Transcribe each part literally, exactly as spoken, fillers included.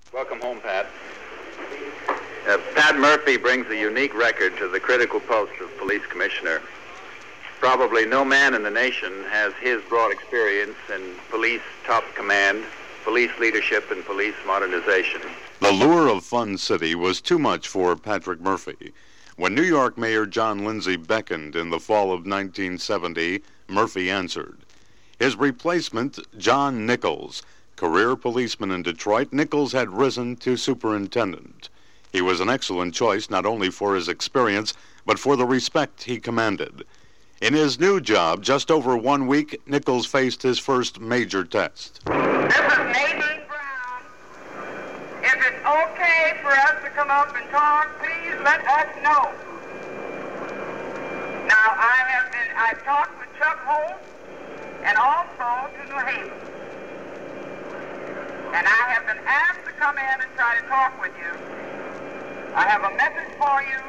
Welcome home, Pat. Uh, Pat Murphy brings a unique record to the critical post of police commissioner. Probably no man in the nation has his broad experience in police top command, police leadership, and police modernization. The lure of Fun City was too much for Patrick Murphy. When New York Mayor John Lindsay beckoned in the fall of nineteen seventy, Murphy answered. His replacement, John Nichols, career policeman in Detroit, Nichols had risen to superintendent. He was an excellent choice not only for his experience, but for the respect he commanded. In his new job, just over one week, Nichols faced his first major test. This is Nadine Brown. If it's okay for us to come up and talk, please let us know. Now, I have been, I've talked with Chuck Holt and also to New Haven. And I have been asked to come in and try to talk with you. I have a message for you.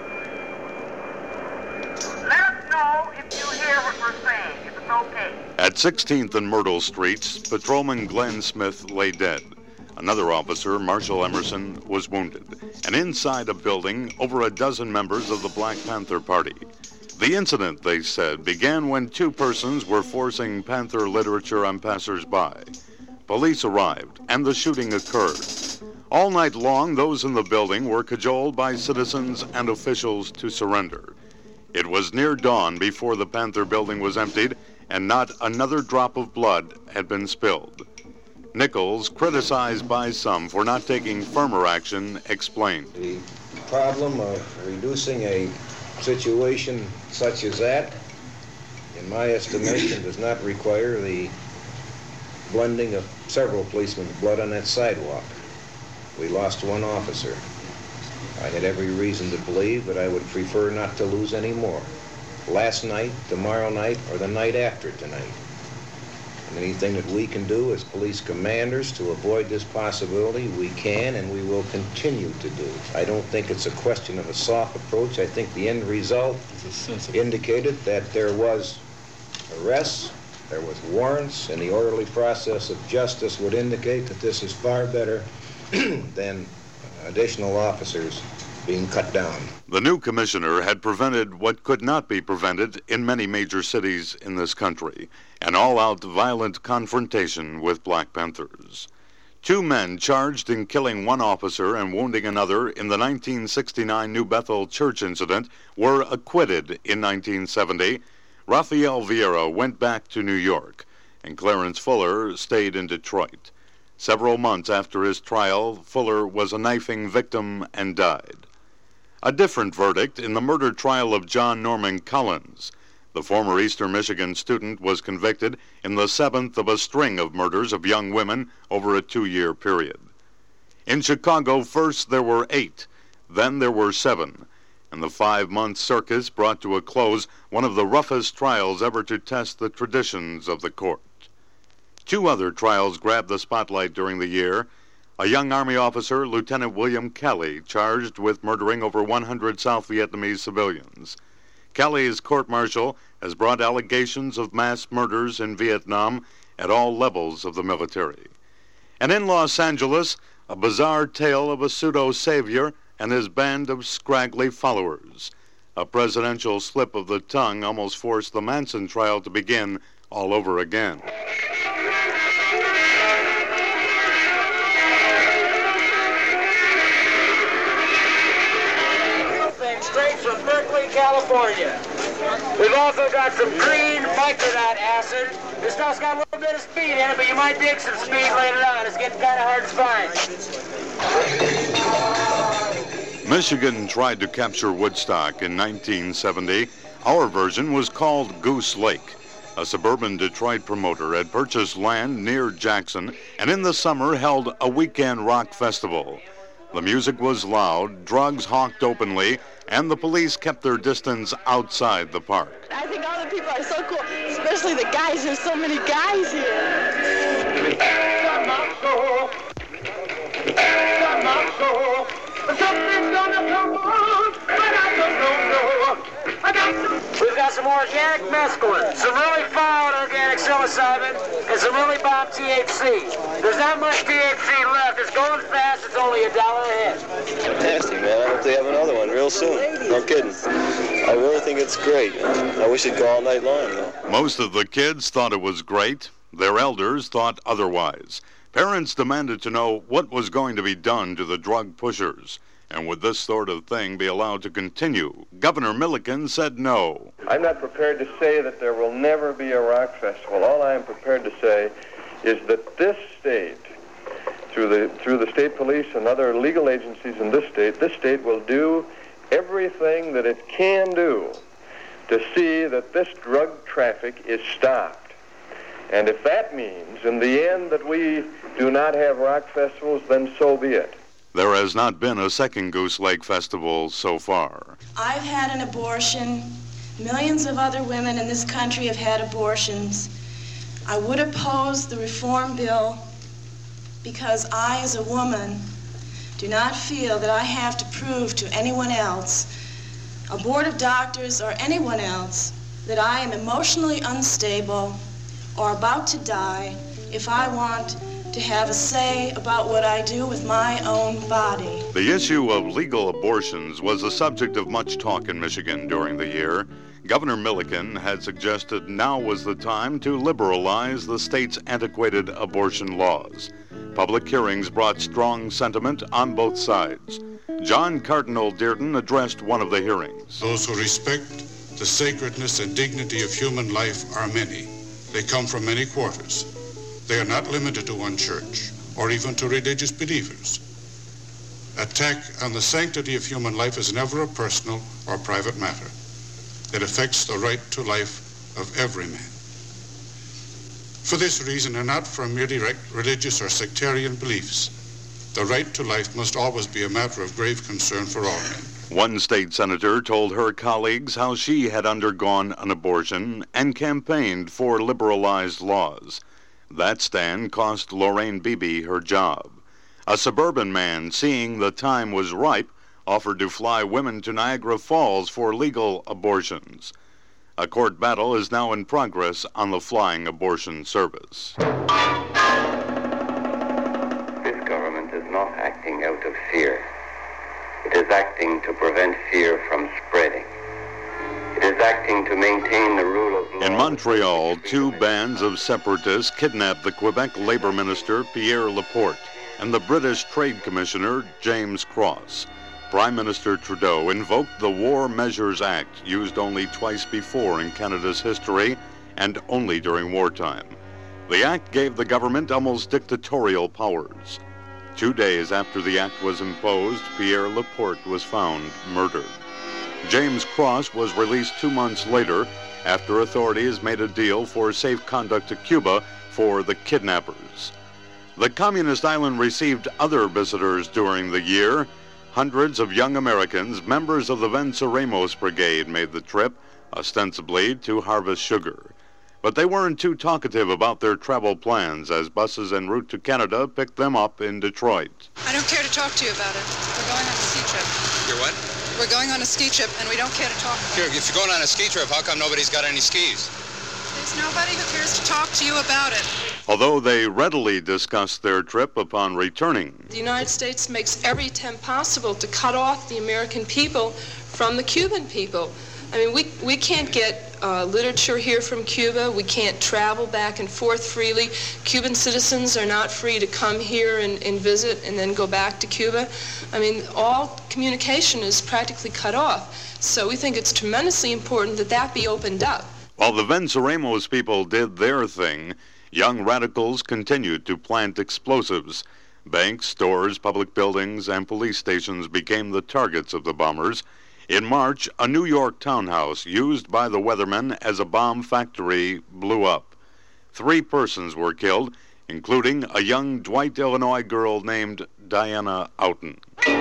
Let us know if you hear what we're saying, if it's okay. At sixteenth and Myrtle Streets, Patrolman Glenn Smith lay dead. Another officer, Marshall Emerson, was wounded. And inside a building, over a dozen members of the Black Panther Party. The incident, they said, began when two persons were forcing Panther literature on passers-by. Police arrived, and the shooting occurred. All night long, those in the building were cajoled by citizens and officials to surrender. It was near dawn before the Panther building was emptied, and not another drop of blood had been spilled. Nichols, criticized by some for not taking firmer action, explained. The problem of reducing a situation such as that, in my estimation, does not require the blending of several policemen's blood on that sidewalk. We lost one officer. I had every reason to believe that I would prefer not to lose any more. Last night, tomorrow night, or the night after tonight. And anything that we can do as police commanders to avoid this possibility, we can and we will continue to do. I don't think it's a question of a soft approach. I think the end result indicated that there was arrests, there was warrants, and the orderly process of justice would indicate that this is far better than additional officers being cut down. The new commissioner had prevented what could not be prevented in many major cities in this country, an all-out violent confrontation with Black Panthers. Two men charged in killing one officer and wounding another in the nineteen sixty-nine New Bethel church incident were acquitted in nineteen seventy. Rafael Vieira went back to New York, and Clarence Fuller stayed in Detroit. Several months after his trial, Fuller was a knifing victim and died. A different verdict in the murder trial of John Norman Collins. The former Eastern Michigan student was convicted in the seventh of a string of murders of young women over a two-year period. In Chicago, first there were eight, then there were seven, and the five-month circus brought to a close one of the roughest trials ever to test the traditions of the court. Two other trials grabbed the spotlight during the year. A young Army officer, Lieutenant William Kelly, charged with murdering over one hundred South Vietnamese civilians. Kelly's court-martial has brought allegations of mass murders in Vietnam at all levels of the military. And in Los Angeles, a bizarre tale of a pseudo-savior and his band of scraggly followers. A presidential slip of the tongue almost forced the Manson trial to begin all over again. Straight from Berkeley, California. We've also got some green microdot acid. This stuff's got a little bit of speed in it, but you might dig some speed later on. It's getting kind of hard to find. Michigan tried to capture Woodstock in nineteen seventy. Our version was called Goose Lake. A suburban Detroit promoter had purchased land near Jackson and in the summer held a weekend rock festival. The music was loud, drugs hawked openly, and the police kept their distance outside the park. I think all the people are so cool, especially the guys. There's so many guys here. Something's gonna come on, but I don't know. I got some. We've got some organic mescaline, some really fine organic psilocybin, and some really bomb T H C. There's not much T H C left. it's going fast. It's only a dollar a head. Fantastic, man. I hope they have another one real soon. No kidding. I really think it's great. I wish it'd go all night long, you know. Most of the kids thought it was great. Their elders thought otherwise. Parents demanded to know what was going to be done to the drug pushers. And would this sort of thing be allowed to continue? Governor Milliken said no. I'm not prepared to say that there will never be a rock festival. All I am prepared to say is that this state, through the through the state police and other legal agencies in this state, this state will do everything that it can do to see that this drug traffic is stopped. And if that means, in the end, that we do not have rock festivals, then so be it. There has not been a second Goose Lake Festival so far. I've had an abortion. Millions of other women in this country have had abortions. I would oppose the reform bill because I, as a woman, do not feel that I have to prove to anyone else, a board of doctors or anyone else, that I am emotionally unstable or about to die if I want to have a say about what I do with my own body. The issue of legal abortions was a subject of much talk in Michigan during the year. Governor Milliken had suggested now was the time to liberalize the state's antiquated abortion laws. Public hearings brought strong sentiment on both sides. John Cardinal Dearden addressed one of the hearings. Those who respect the sacredness and dignity of human life are many. They come from many quarters. They are not limited to one church or even to religious believers. Attack on the sanctity of human life is never a personal or private matter. It affects the right to life of every man. For this reason, and not from merely religious or sectarian beliefs, the right to life must always be a matter of grave concern for all men. One state senator told her colleagues how she had undergone an abortion and campaigned for liberalized laws. That stand cost Lorraine Beebe her job. A suburban man, seeing the time was ripe, offered to fly women to Niagara Falls for legal abortions. A court battle is now in progress on the flying abortion service. This government is not acting out of fear. It is acting to prevent fear from spreading. It is acting to maintain the rule of law. In Montreal, two bands of separatists kidnapped the Quebec Labor Minister Pierre Laporte and the British Trade Commissioner James Cross. Prime Minister Trudeau invoked the War Measures Act, used only twice before in Canada's history and only during wartime. The act gave the government almost dictatorial powers. Two days after the act was imposed, Pierre Laporte was found murdered. James Cross was released two months later after authorities made a deal for safe conduct to Cuba for the kidnappers. The communist island received other visitors during the year. Hundreds of young Americans, members of the Venceremos Brigade, made the trip, ostensibly to harvest sugar. But they weren't too talkative about their travel plans as buses en route to Canada picked them up in Detroit. I don't care to talk to you about it. We're going on a ski trip. You're what? We're going on a ski trip, and we don't care to talk about Here, it. if you're going on a ski trip, how come nobody's got any skis? There's nobody who cares to talk to you about it. Although they readily discussed their trip upon returning. The United States makes every attempt possible to cut off the American people from the Cuban people. I mean, we, we can't get uh, literature here from Cuba. We can't travel back and forth freely. Cuban citizens are not free to come here and, and visit and then go back to Cuba. I mean, all communication is practically cut off. So we think it's tremendously important that that be opened up. While the Venceremos people did their thing, young radicals continued to plant explosives. Banks, stores, public buildings, and police stations became the targets of the bombers. In March, a New York townhouse used by the weathermen as a bomb factory blew up. Three persons were killed, including a young Dwight, Illinois girl named Diana Outen.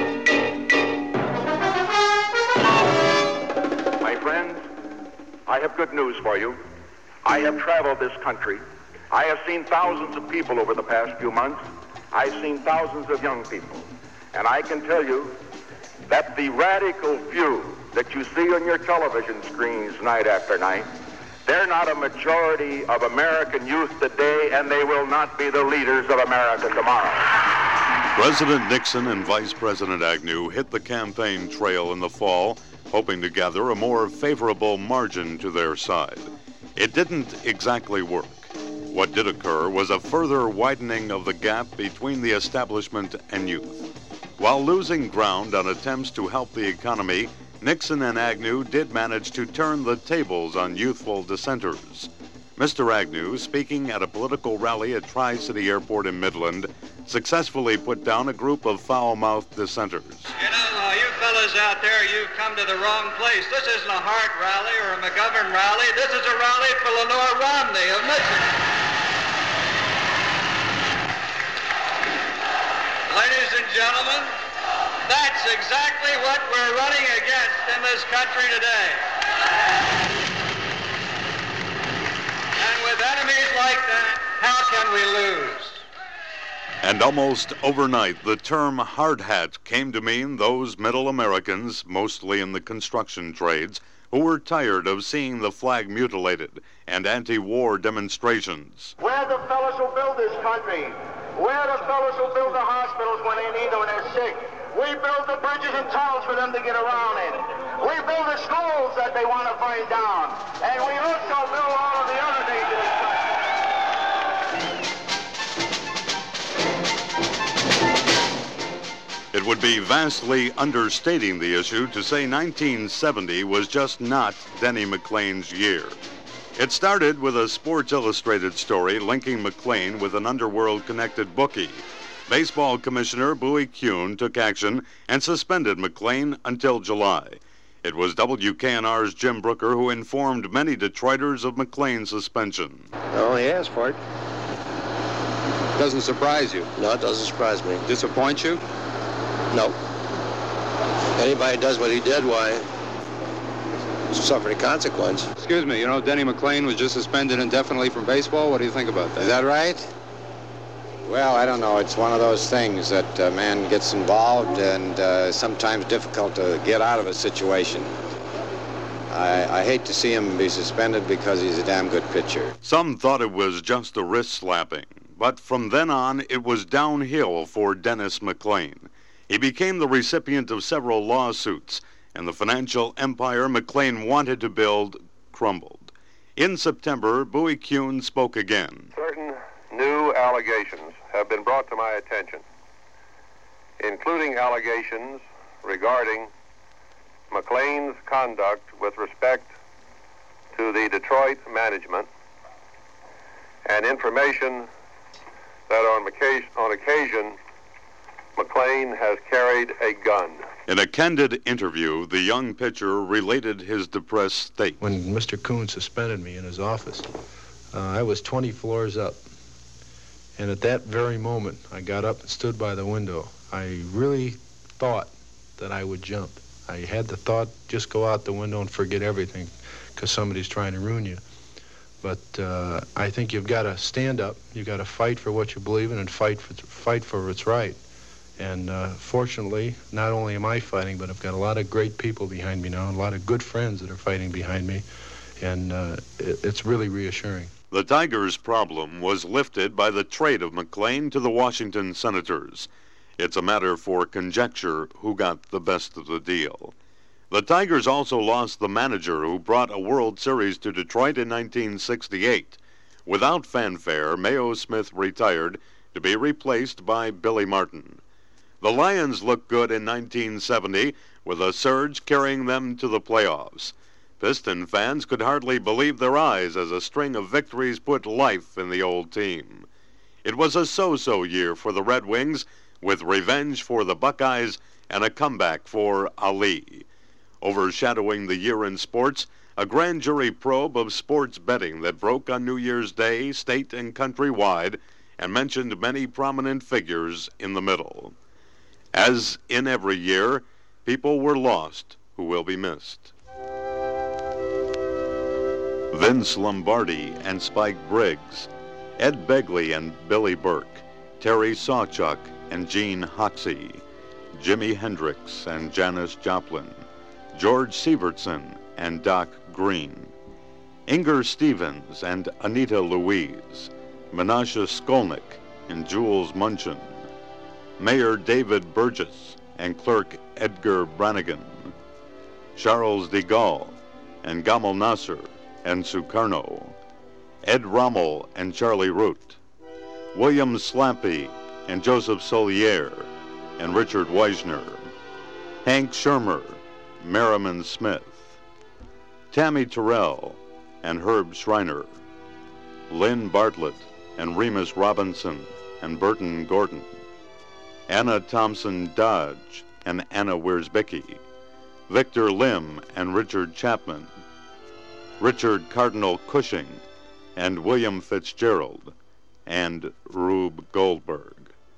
My friends, I have good news for you. I have traveled this country. I have seen thousands of people over the past few months. I've seen thousands of young people. And I can tell you that the radical few that you see on your television screens night after night, they're not a majority of American youth today, and they will not be the leaders of America tomorrow. President Nixon and Vice President Agnew hit the campaign trail in the fall, hoping to gather a more favorable margin to their side. It didn't exactly work. What did occur was a further widening of the gap between the establishment and youth. While losing ground on attempts to help the economy, Nixon and Agnew did manage to turn the tables on youthful dissenters. Mister Agnew, speaking at a political rally at Tri-City Airport in Midland, successfully put down a group of foul-mouthed dissenters. You know, uh, you fellas out there, you've come to the wrong place. This isn't a Hart rally or a McGovern rally. This is a rally for Lenore Romney of Michigan. Ladies and gentlemen, that's exactly what we're running against in this country today. And with enemies like that, how can we lose? And almost overnight, the term hard hat came to mean those middle Americans, mostly in the construction trades, who were tired of seeing the flag mutilated and anti-war demonstrations. We're the fellows who build this country. We're the fellows who build the hospitals when they need them when they're sick. We build the bridges and tunnels for them to get around in. We build the schools that they want to burn down. And we also build all of the other things in this country. It would be vastly understating the issue to say nineteen seventy was just not Denny McLain's year. It started with a Sports Illustrated story linking McLain with an underworld-connected bookie. Baseball Commissioner Bowie Kuhn took action and suspended McLain until July. It was W K N R's Jim Brooker who informed many Detroiters of McLain's suspension. Oh, he asked for it. Doesn't surprise you? No, it doesn't surprise me. Disappoint you? No. Anybody does what he did, why, suffer the consequence. Excuse me, you know, Denny McLain was just suspended indefinitely from baseball. What do you think about that? Is that right? Well, I don't know. It's one of those things that a man gets involved and uh, sometimes difficult to get out of a situation. I, I hate to see him be suspended because he's a damn good pitcher. Some thought it was just a wrist slapping, but from then on, it was downhill for Dennis McLain. He became the recipient of several lawsuits, and the financial empire McLain wanted to build crumbled. In September, Bowie Kuhn spoke again. Certain new allegations have been brought to my attention, including allegations regarding McLain's conduct with respect to the Detroit management and information that on occasion, on occasion McLain has carried a gun. In a candid interview, the young pitcher related his depressed state. When Mister Kuhn suspended me in his office, uh, I was twenty floors up. And at that very moment, I got up and stood by the window. I really thought that I would jump. I had the thought, just go out the window and forget everything, because somebody's trying to ruin you. But uh, I think you've got to stand up. You've got to fight for what you believe in and fight for fight for what's right. And uh, fortunately, not only am I fighting, but I've got a lot of great people behind me now, and a lot of good friends that are fighting behind me. And uh, it, it's really reassuring. The Tigers' problem was lifted by the trade of McLain to the Washington Senators. It's a matter for conjecture who got the best of the deal. The Tigers also lost the manager who brought a World Series to Detroit in nineteen sixty-eight. Without fanfare, Mayo Smith retired to be replaced by Billy Martin. The Lions looked good in nineteen seventy, with a surge carrying them to the playoffs. Piston fans could hardly believe their eyes as a string of victories put life in the old team. It was a so-so year for the Red Wings, with revenge for the Buckeyes and a comeback for Ali. Overshadowing the year in sports, a grand jury probe of sports betting that broke on New Year's Day, state and countrywide, and mentioned many prominent figures in the middle. As in every year, people were lost who will be missed. Vince Lombardi and Spike Briggs, Ed Begley and Billy Burke, Terry Sawchuk and Gene Hoxie, Jimi Hendrix and Janis Joplin, George Sievertson and Doc Green, Inger Stevens and Anita Louise, Menashe Skolnick and Jules Munchin, Mayor David Burgess and Clerk Edgar Brannigan, Charles de Gaulle and Gamal Nasser and Sukarno, Ed Rommel and Charlie Root, William Slampy and Joseph Solier and Richard Weisner, Hank Shermer, Merriman Smith, Tammy Terrell and Herb Schreiner, Lynn Bartlett and Remus Robinson and Burton Gordon, Anna Thompson Dodge and Anna Wiersbicki, Victor Lim and Richard Chapman, Richard Cardinal Cushing and William Fitzgerald, and Rube Goldberg.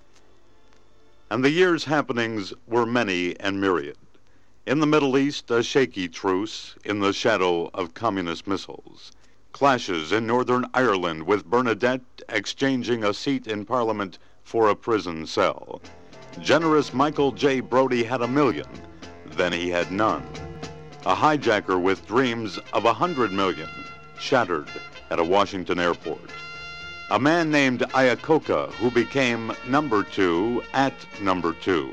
And the year's happenings were many and myriad. In the Middle East, a shaky truce in the shadow of communist missiles. Clashes in Northern Ireland with Bernadette exchanging a seat in Parliament for a prison cell. Generous Michael J. Brodie had a million, then he had none. A hijacker with dreams of a hundred million shattered at a Washington airport. A man named Iacocca who became number two at number two.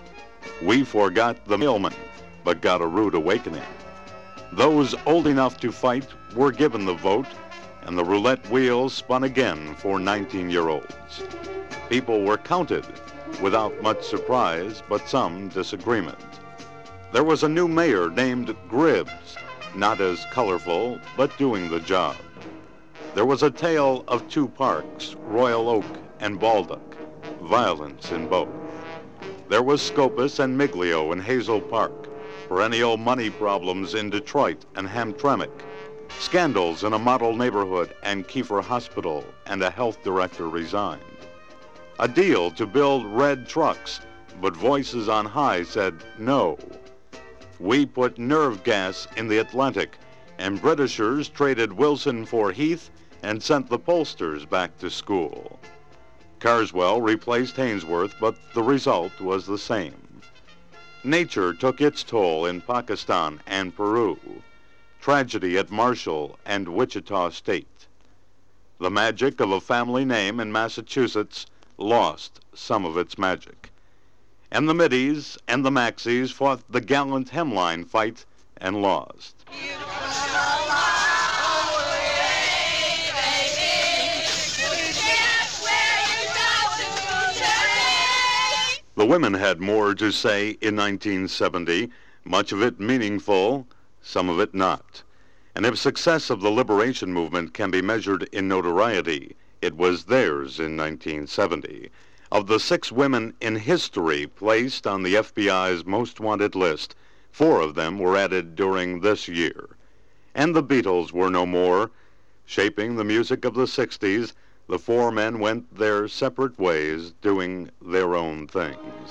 We forgot the mailman, but got a rude awakening. Those old enough to fight were given the vote, and the roulette wheel spun again for nineteen-year-olds. People were counted without much surprise, but some disagreement. There was a new mayor named Gribbs, not as colorful, but doing the job. There was a tale of two parks, Royal Oak and Baldock, violence in both. There was Scopus and Miglio in Hazel Park, perennial money problems in Detroit and Hamtramck, scandals in a model neighborhood and Kiefer Hospital, and a health director resigned. A deal to build red trucks, but voices on high said no. We put nerve gas in the Atlantic, and Britishers traded Wilson for Heath and sent the pollsters back to school. Carswell replaced Hainsworth, but the result was the same. Nature took its toll in Pakistan and Peru. Tragedy at Marshall and Wichita State. The magic of a family name in Massachusetts lost some of its magic. And the Middies and the Maxies fought the gallant hemline fight and lost. The women had more to say in nineteen seventy, much of it meaningful, some of it not. And if success of the liberation movement can be measured in notoriety, it was theirs in nineteen seventy. Of the six women in history placed on the F B I's most wanted list, four of them were added during this year. And the Beatles were no more. Shaping the music of the sixties, the four men went their separate ways, doing their own things.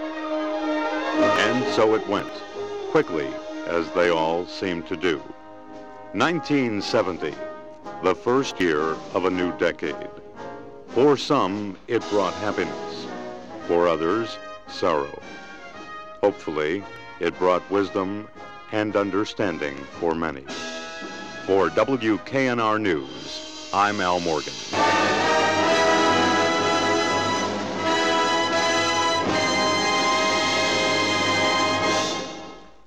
And so it went, quickly, as they all seemed to do. nineteen seventy, the first year of a new decade. For some, it brought happiness. For others, sorrow. Hopefully, it brought wisdom and understanding for many. For W K N R News, I'm Al Morgan.